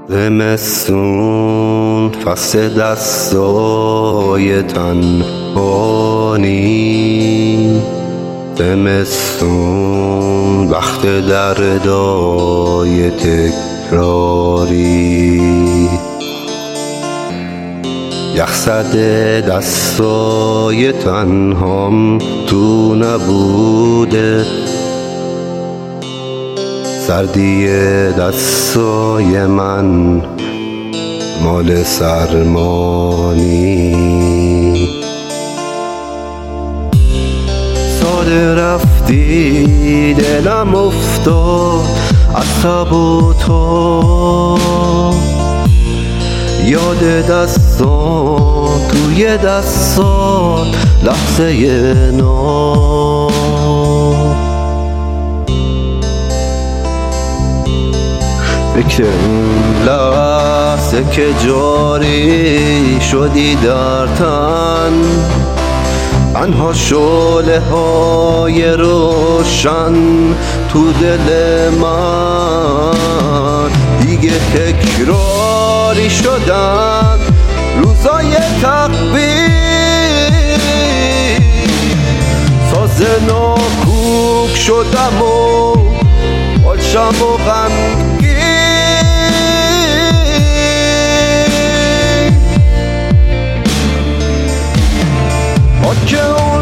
زمستون فصل دستای تنهایی، زمستون وقت دردای تکراری، یخزده دستای تنهام تو نبوده، سردی دستای من مال سرمانی. ساده رفتی دلم افتاد از تب و تاب، یاد دستان توی دستان لحظه ناب، فکر اون لحظه که جاری شدی در تن، تنها شعله های روشن تو دل من، دیگه تکراری شدن روزای تقویم، ساز ناکوک شدم و باشم و غمگین، که